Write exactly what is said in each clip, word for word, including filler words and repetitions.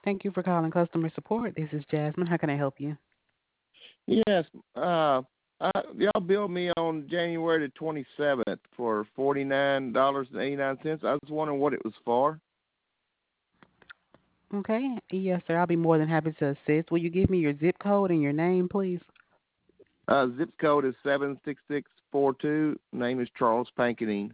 Thank you for calling customer support. This is Jasmine. How can I help you? Yes, uh, I, y'all billed me on January the twenty-seventh for forty-nine dollars and eighty-nine cents. I was wondering what it was for. Okay. Yes, sir. I'll be more than happy to assist. Will you give me your zip code and your name, please? Uh, zip code is seven six six four two. Name is Charles Pankinine.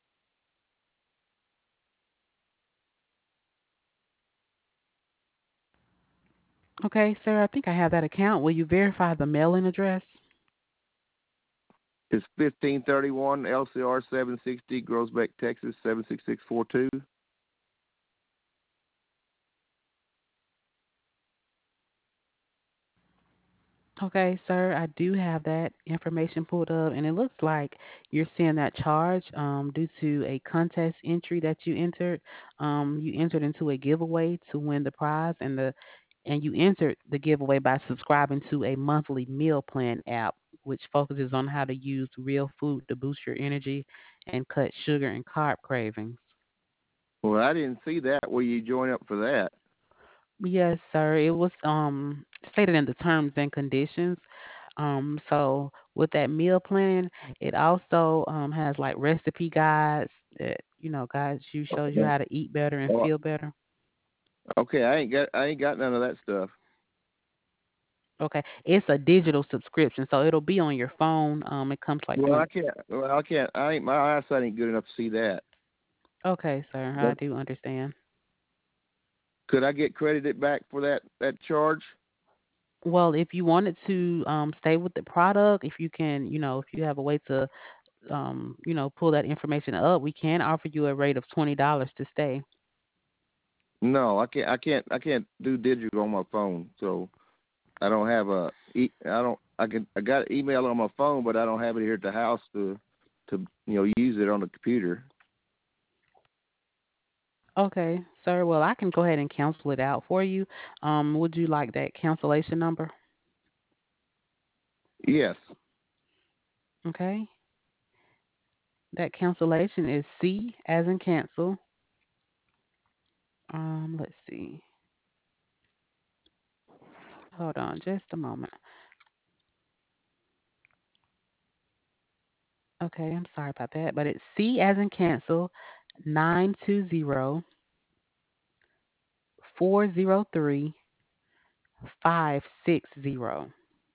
Okay, sir. I think I have that account. Will you verify the mailing address? It's fifteen thirty-one L C R seven sixty, Groesbeck, Texas seven six six four two. Okay, sir. I do have that information pulled up, and it looks like you're seeing that charge um, due to a contest entry that you entered. Um, you entered into a giveaway to win the prize, and the and you entered the giveaway by subscribing to a monthly meal plan app, which focuses on how to use real food to boost your energy and cut sugar and carb cravings. Well, I didn't see that. Will you join up for that? Yes, sir. It was um stated in the terms and conditions. Um, so with that meal plan, it also um has like recipe guides that you know guides you shows you Okay. how to eat better and Well, feel better. okay, I ain't got I ain't got none of that stuff. Okay, it's a digital subscription, so it'll be on your phone. Um, it comes like Well, through. I can't. Well, I can't. I ain't. My eyesight ain't good enough to see that. Okay, sir, I But do understand. could I get credited back for that that charge? Well, if you wanted to um stay with the product, if you can, you know, if you have a way to um, you know, pull that information up, we can offer you a rate of twenty dollars to stay. No, I can't. I can't. I can't do digital on my phone. So I don't have a. E- I don't. I can. I got email on my phone, but I don't have it here at the house to to you know use it on the computer. Okay, sir. Well, I can go ahead and cancel it out for you. Um, would you like that cancellation number? Yes. Okay. That cancellation is C as in cancel. Um, let's see. Hold on just a moment. Okay, I'm sorry about that, but it's C as in cancel, nine two zero four zero three five six zero.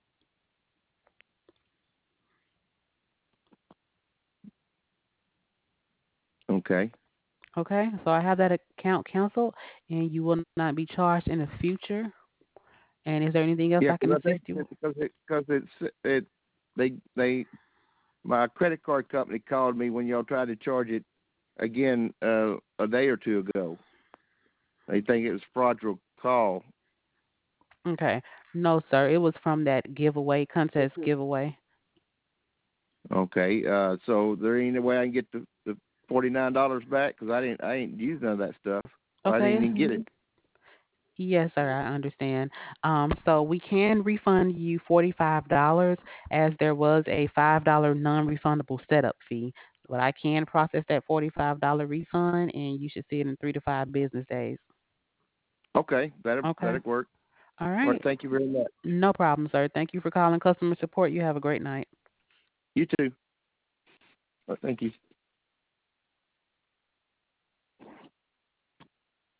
Okay. Okay, so I have that account canceled, and you will not be charged in the future. And is there anything else I Yeah, can because I assist think you with? that because it because it's it they they my credit card company called me when y'all tried to charge it again uh, a day or two ago. They think it was fraudulent call. Okay. No, sir. It was from that giveaway, contest giveaway. Okay, uh, so there ain't any way I can get the, the forty nine dollars back because I didn't I ain't used none of that stuff. I didn't Okay. even get it. Yes, sir. I understand. Um, so we can refund you forty-five dollars as there was a five dollar non-refundable setup fee. But I can process that forty-five dollar refund, and you should see it in three to five business days. Okay, that'll Okay. that'll work. All All right, right. thank you very much. No problem, sir. Thank you for calling customer support. You have a great night. You too. All right, thank you.